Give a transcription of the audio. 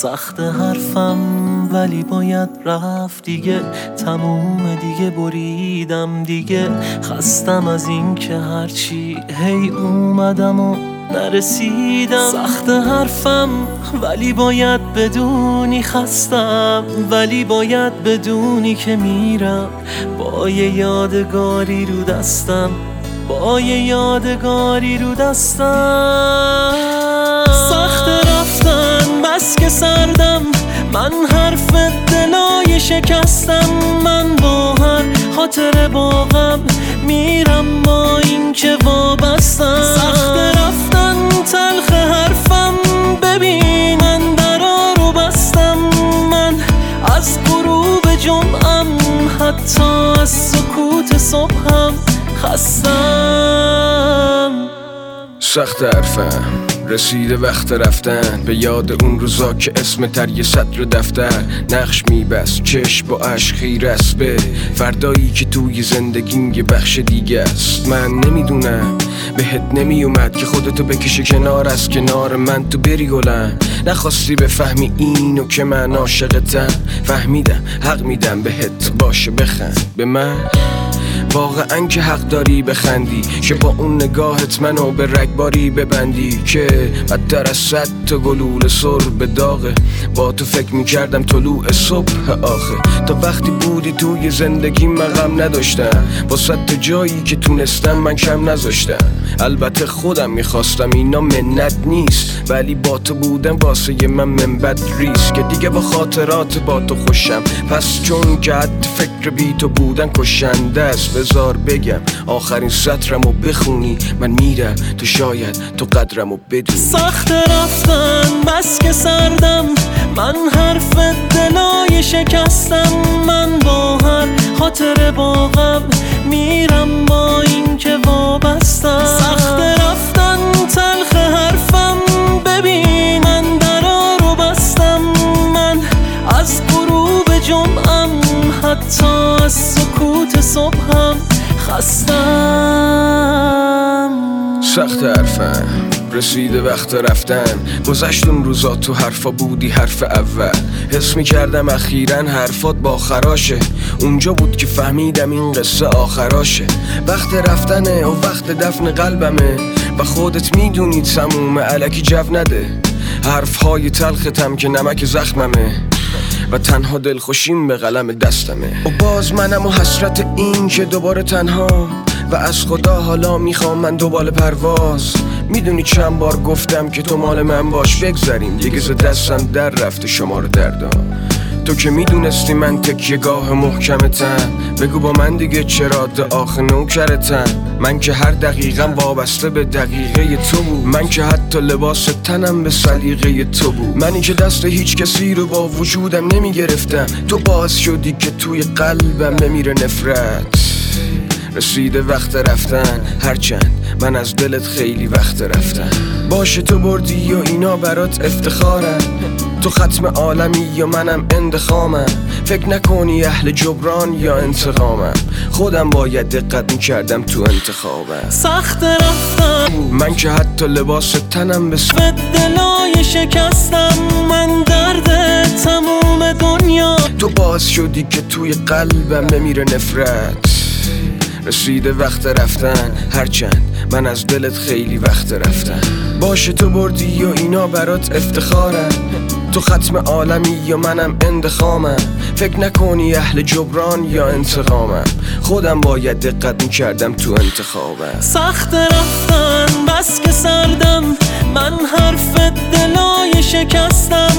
سخت حرفم ولی باید رفت دیگه، تموم دیگه، بریدم دیگه. خستم از این که هرچی هی اومدم و نرسیدم. سخت حرفم ولی باید بدونی خستم، ولی باید بدونی که میرم با یه یادگاری رو دستم، با یه یادگاری رو دستم. سخت رفتن بس که سردم، من حرف دلای شکستم. من با هر خاطر باغم میرم با این که وابستم. سخت رفتن تلخ حرفم، ببین من درا رو بستم. من از غروب جمعم حتی از سکوت صبحم خستم. سخت حرفم رسیده وقت رفتن، به یاد اون روزا که اسم تر یه سطر دفتر نقش میبست، چشم با عشق خیره است به فردایی که توی زندگیم یه بخش دیگه است. من نمیدونم بهت نمیومد که خودتو بکشی کنار از کنار من، تو بری گلم. نخواستی بفهمی اینو که من عاشقتم، فهمیدم حق میدم بهت، باشه بخند به من. واقعا که حق داری بخندی که با اون نگاهت منو به رگباری ببندی، که بدتر از 100 تا گلوله سر به داغه. با تو فکر میکردم طلوع صبح آخه، تا وقتی بودی توی زندگی من غم نداشتم، با 100 تا جایی که تونستم من کم نذاشتم. البته خودم میخواستم، اینا منت نیست، ولی با تو بودم واسه من منبت ریست، که دیگه با خاطرات با تو خوشم. پس چون که حد فکر بی تو بودن کشنده است، بذار بگم آخرین سطرمو بخونی. من میرم تو شاید تو قدرمو بدونی. سخت رفتن بس که سردم، من حرف دلای شکستم. من با هر خاطر باغم میرم با این که وابستم. سخت رفتن تلخ حرفم، ببین من درا رو بستم. من از غروب جمعم حتی از سکوت صبحم خستم. سخت حرفم رسیده وقت رفتن، گذشت اون روزا تو حرفا بودی حرف اول. حس میکردم اخیراً حرفات با خراشه، اونجا بود که فهمیدم این قصه آخراشه. وقت رفتنه و وقت دفن قلبمه، و خودت میدونی تموم الکی جو نده. حرفهای تلختم که نمک زخممه، و تنها دلخوشیم به قلم دستمه. و باز منم و حسرت این که دوباره تنها، و از خدا حالا میخوام من دوباره پرواز. میدونی چند بار گفتم که تو مال من باش، بگذاریم دیگه ز دستم در رفته شما رو دردم. تو که میدونستی من تکیه گاه محکمتم، بگو با من دیگه چرا آخه نوکرتم. من که هر دقیقم وابسته به دقیقه تو بود، من که حتی لباس تنم به سلیقه تو بود. منی که دست هیچ کسی رو با وجودم نمیگرفتم، تو باعث شدی که توی قلبم بمیره نفرت. رسیده وقت رفتن، هرچند من از دلت خیلی وقت رفتم. باشه تو بردی و اینا برات افتخارم، تو ختم عالمی یا منم اندخامم. فکر نکنی اهل جبران یا انتقامم، خودم باید دقت میکردم تو انتخابم. سخت رفتم من که حتی لباس تنم به دلای شکستم. من درد تموم دنیا، تو باعث شدی که توی قلبم بمیره نفرت. رسیده وقت رفتن، هرچند من از دلت خیلی وقت رفتم. باشه تو بردی و اینا برات افتخارم، تو ختم عالمی یا منم اندخامم. فکر نکنی اهل جبران یا انتقامم، خودم باید دقت میکردم تو انتخابم. سخت رفتن بس که سردم، من حرف دلای شکستم.